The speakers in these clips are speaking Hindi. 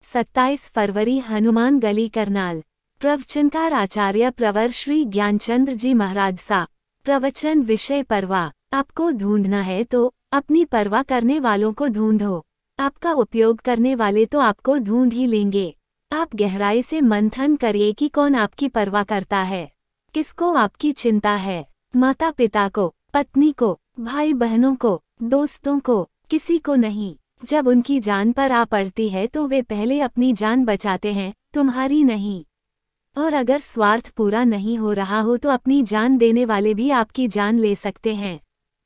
27 फरवरी हनुमान गली करनाल। प्रवचनकार आचार्य प्रवर श्री ज्ञानचंद्र जी महाराज सा। प्रवचन विषय परवाह। आपको ढूंढना है तो अपनी परवाह करने वालों को ढूंढो। आपका उपयोग करने वाले तो आपको ढूंढ ही लेंगे। आप गहराई से मंथन करिए कि कौन आपकी परवाह करता है, किसको आपकी चिंता है। माता पिता को, पत्नी को, भाई बहनों को, दोस्तों को, किसी को नहीं। जब उनकी जान पर आ पड़ती है तो वे पहले अपनी जान बचाते हैं, तुम्हारी नहीं। और अगर स्वार्थ पूरा नहीं हो रहा हो तो अपनी जान देने वाले भी आपकी जान ले सकते हैं।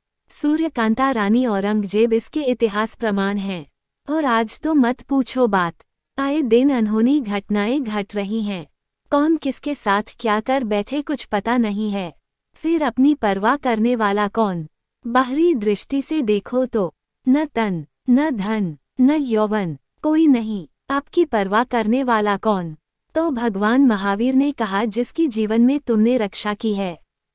सूर्यकांता रानी औरंगजेब इसके इतिहास प्रमाण हैं। और आज तो मत पूछो बात। आए दिन अनहोनी घटनाएं घट रही हैं। कौन किसके साथ क्या कर बैठे कुछ पता नहीं है। फिर अपनी परवाह करने वाला कौन? बाहरी दृष्टि से देखो तो न तन, न धन, न यौवन, कोई नहीं। आपकी परवाह करने वाला कौन? तो भगवान महावीर ने कहा, जिसकी जीवन में तुमने रक्षा की है,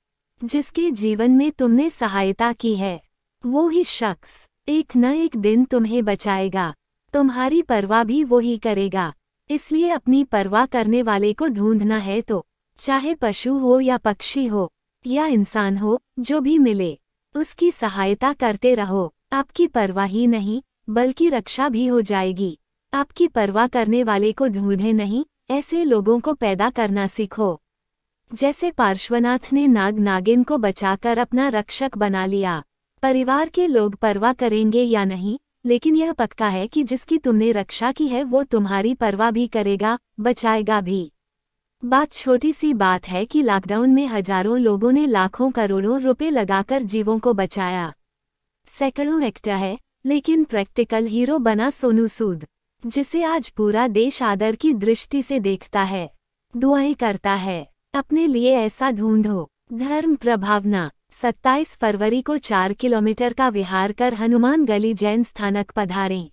जिसके जीवन में तुमने सहायता की है, वो ही शख्स एक न एक दिन तुम्हें बचाएगा। तुम्हारी परवाह भी वो ही करेगा। इसलिए अपनी परवाह करने वाले को ढूंढना है तो चाहे पशु हो या पक्षी हो या इंसान हो, जो भी मिले उसकी सहायता करते रहो। आपकी परवाह ही नहीं बल्कि रक्षा भी हो जाएगी। आपकी परवाह करने वाले को ढूंढे नहीं, ऐसे लोगों को पैदा करना सीखो। जैसे पार्श्वनाथ ने नाग नागिन को बचाकर अपना रक्षक बना लिया। परिवार के लोग परवाह करेंगे या नहीं, लेकिन यह पक्का है कि जिसकी तुमने रक्षा की है वो तुम्हारी परवाह भी करेगा, बचाएगा भी। बात छोटी सी बात है कि लॉकडाउन में हजारों लोगों ने लाखों करोड़ों रुपए लगाकर जीवों को बचाया। सैकड़ों एक्टर है, लेकिन प्रैक्टिकल हीरो बना सोनू सूद, जिसे आज पूरा देश आदर की दृष्टि से देखता है, दुआएं करता है। अपने लिए ऐसा ढूंढो। धर्म प्रभावना। 27 फरवरी को 4 किलोमीटर का विहार कर हनुमान गली जैन स्थानक पधारें।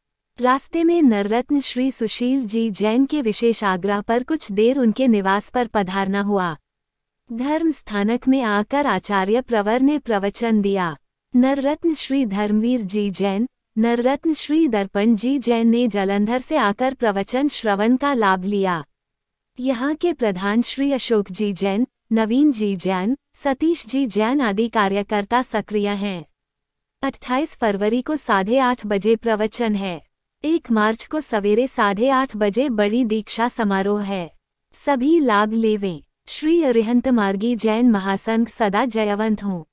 रास्ते में नररत्न श्री सुशील जी जैन के विशेष आग्रह पर कुछ देर उनके निवास पर पधारना हुआ। धर्म स्थानक में आकर आचार्य प्रवर ने प्रवचन दिया। नररत्न श्री धर्मवीर जी जैन, नररत्न श्री दर्पण जी जैन ने जालंधर से आकर प्रवचन श्रवण का लाभ लिया। यहाँ के प्रधान श्री अशोक जी जैन, नवीन जी जैन, सतीश जी जैन आदि कार्यकर्ता सक्रिय हैं। 28 फरवरी को 8:30 बजे प्रवचन है। 1 मार्च को सवेरे 8:30 बजे बड़ी दीक्षा समारोह है। सभी लाभ लेवें। श्री अरिहंत मार्गी जैन महासंघ सदा जयवंत हों।